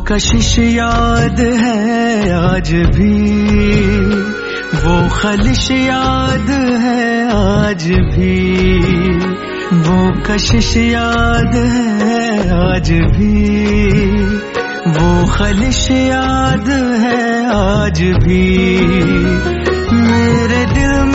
कशिश याद है आज भी, वो खलिश याद है आज भी, वो कशिश याद है आज भी, वो खलिश याद है आज भी। मेरे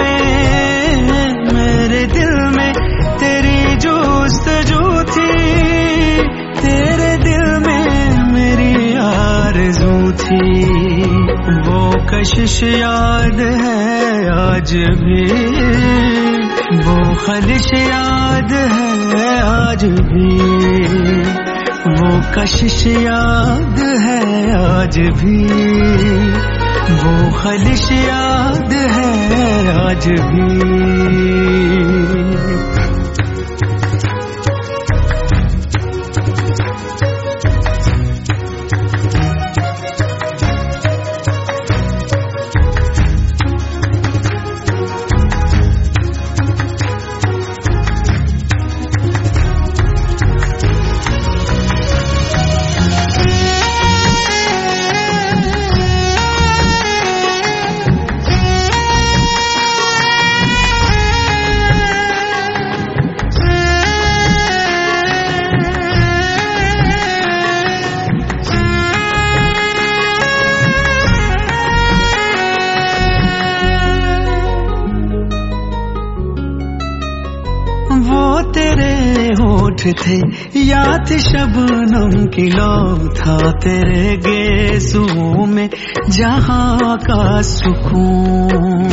दिल में तेरी जुस्तजू थी, तेरे दिल में मेरी आरज़ू थी, वो कशिश याद है आज भी, वो खलिश याद है आज भी, वो कशिश याद है आज भी, वो खलिश याद है आज भी। वो तेरे होठ थे या थी शबनम की लौ, था तेरे गेसुओं में जहां का सुकून।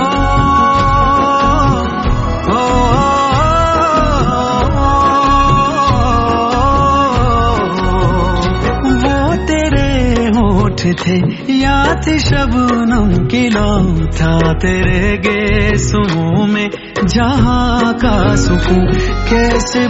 वो तेरे होठ थे या थी शबनम की लौ, था तेरे गेसुओं में जहां का सुकून। कैसे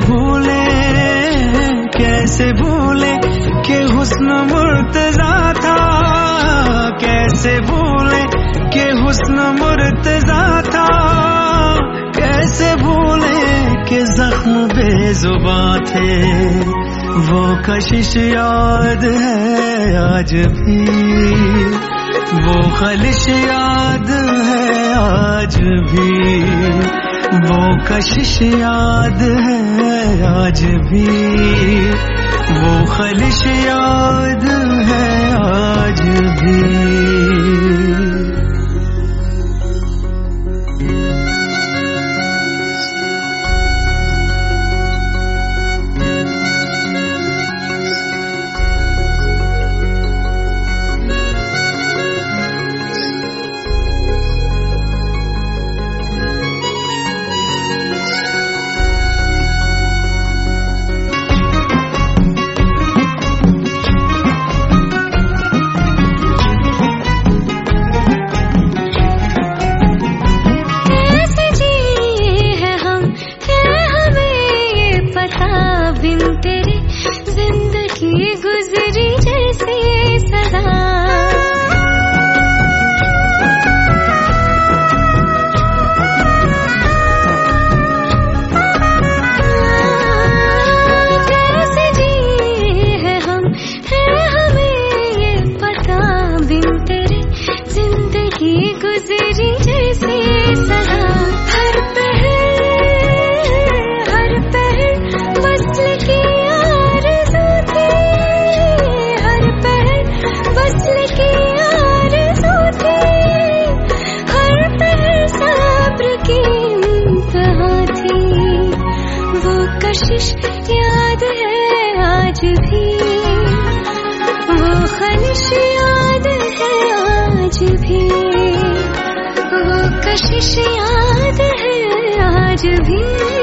भूले कि हुस्न मुर्तज़ा था, कैसे भूले कि हुस्न मुर्तज़ा था, कैसे भूले कि ज़ख्म बेज़ुबां थे, वो कशिश याद है आज भी, वो खलिश याद है आज भी, वो कशिश याद है आज भी, वो खलिश याद है आज भी। कशिश याद है आज भी, वो खलिश याद है आज भी, वो कशिश याद है आज भी।